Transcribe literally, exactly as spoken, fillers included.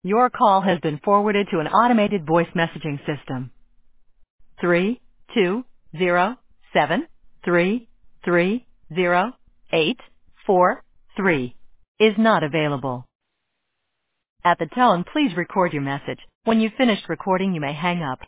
Your call has been forwarded to an automated voice messaging system. Three two zero seven three three zero eight four three is not available. At the tone, please record your message. When you've finished recording, you may hang up.